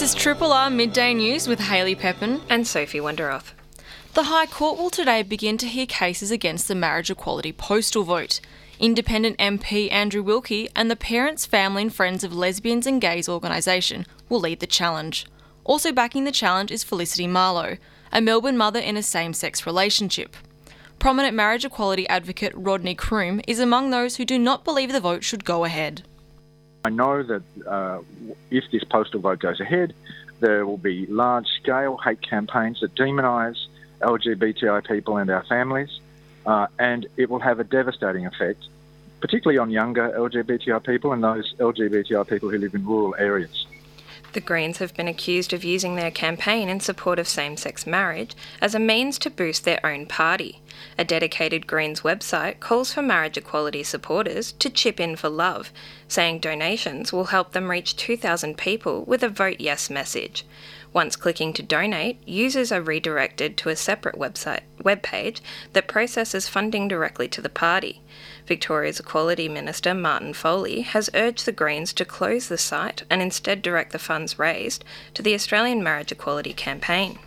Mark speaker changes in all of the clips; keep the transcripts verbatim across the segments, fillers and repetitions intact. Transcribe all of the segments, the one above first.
Speaker 1: is Triple R Midday News with Hayley Pepin
Speaker 2: and Sophie Wenderoth.
Speaker 1: The High Court will today begin to hear cases against the marriage equality postal vote. Independent M P Andrew Wilkie and the Parents, Family and Friends of Lesbians and Gays organisation will lead the challenge. Also backing the challenge is Felicity Marlowe, a Melbourne mother in a same-sex relationship. Prominent marriage equality advocate Rodney Croom is among those who do not believe the vote should go ahead.
Speaker 3: I know that uh, if this postal vote goes ahead, there will be large-scale hate campaigns that demonise L G B T I people and our families, uh, and it will have a devastating effect, particularly on younger L G B T I people and those L G B T I people who live in rural areas.
Speaker 2: The Greens have been accused of using their campaign in support of same-sex marriage as a means to boost their own party. A dedicated Greens website calls for marriage equality supporters to chip in for love, saying donations will help them reach two thousand people with a Vote Yes message. Once clicking to donate, users are redirected to a separate website webpage that processes funding directly to the party. Victoria's Equality Minister Martin Foley has urged the Greens to close the site and instead direct the funds raised to the Australian Marriage Equality Campaign.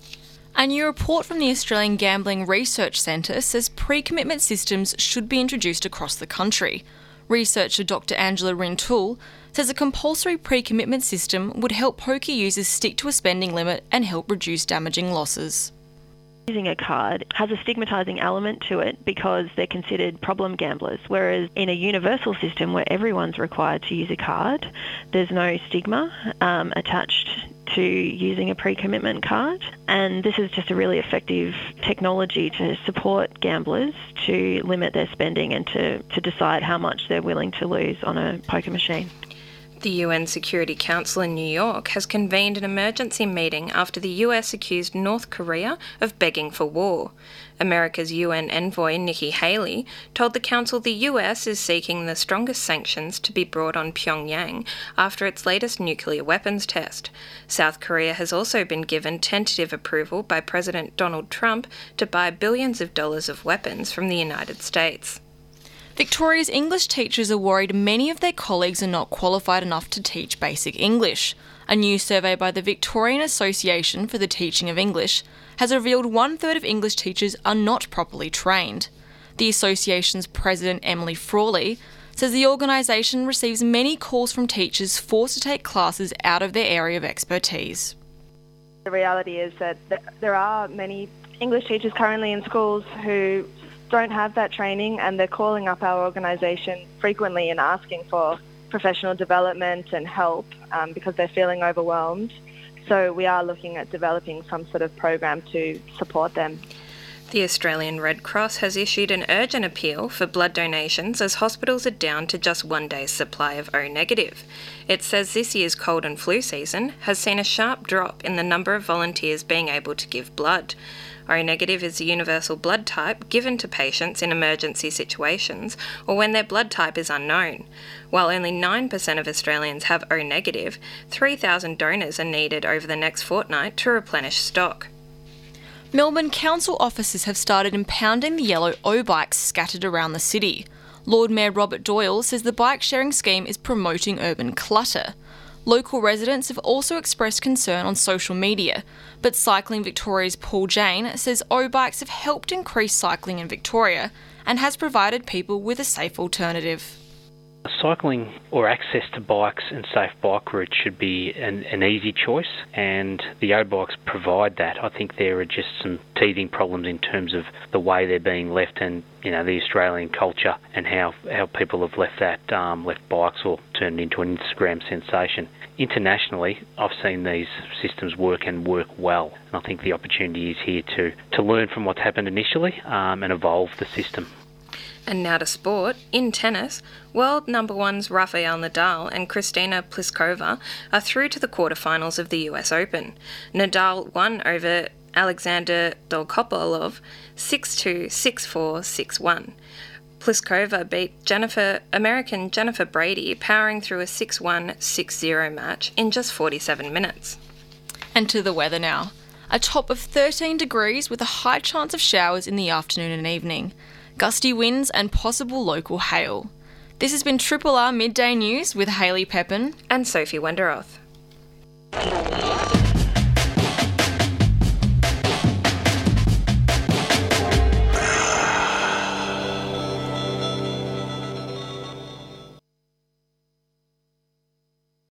Speaker 1: A new report from the Australian Gambling Research Centre says pre-commitment systems should be introduced across the country. Researcher Doctor Angela Rintoul says a compulsory pre-commitment system would help poker users stick to a spending limit and help reduce damaging losses.
Speaker 4: Using a card has a stigmatising element to it because they're considered problem gamblers, whereas in a universal system where everyone's required to use a card, there's no stigma um, attached to using a pre-commitment card. And this is just a really effective technology to support gamblers to limit their spending and to, to decide how much they're willing to lose on a poker machine.
Speaker 2: The U N Security Council in New York has convened an emergency meeting after the U S accused North Korea of begging for war. America's U N envoy Nikki Haley told the council the U S is seeking the strongest sanctions to be brought on Pyongyang after its latest nuclear weapons test. South Korea has also been given tentative approval by President Donald Trump to buy billions of dollars of weapons from the United States.
Speaker 1: Victoria's English teachers are worried many of their colleagues are not qualified enough to teach basic English. A new survey by the Victorian Association for the Teaching of English has revealed one-third of English teachers are not properly trained. The association's president, Emily Frawley, says the organisation receives many calls from teachers forced to take classes out of their area of expertise.
Speaker 5: The reality is that there are many English teachers currently in schools who don't have that training, and they're calling up our organisation frequently and asking for professional development and help um, because they're feeling overwhelmed. So we are looking at developing some sort of program to support them.
Speaker 2: The Australian Red Cross has issued an urgent appeal for blood donations as hospitals are down to just one day's supply of O negative. It says this year's cold and flu season has seen a sharp drop in the number of volunteers being able to give blood. O negative is a universal blood type given to patients in emergency situations or when their blood type is unknown. While only nine percent of Australians have O negative, three thousand donors are needed over the next fortnight to replenish stock.
Speaker 1: Melbourne Council officers have started impounding the yellow O-bikes scattered around the city. Lord Mayor Robert Doyle says the bike sharing scheme is promoting urban clutter. Local residents have also expressed concern on social media, but Cycling Victoria's Paul Jane says O-bikes have helped increase cycling in Victoria and has provided people with a safe alternative.
Speaker 6: Cycling or access to bikes and safe bike routes should be an, an easy choice, and the O-bikes provide that. I think there are just some teething problems in terms of the way they're being left and, you know, the Australian culture and how, how people have left that, um, left bikes or turned into an Instagram sensation. Internationally, I've seen these systems work and work well, and I think the opportunity is here to, to learn from what's happened initially um, and evolve the system.
Speaker 2: And now to sport. In tennis, world number ones Rafael Nadal and Kristina Pliskova are through to the quarterfinals of the U S Open. Nadal won over Alexander Dolgopolov six two, six four, six one. Pliskova beat Jennifer, American Jennifer Brady, powering through a six one, six zero match in just forty-seven minutes.
Speaker 1: And to the weather now. A top of thirteen degrees with a high chance of showers in the afternoon and evening. Gusty winds and possible local hail. This has been Triple R Midday News with Hayley Pepin
Speaker 2: and Sophie Wenderoth.
Speaker 7: Bye.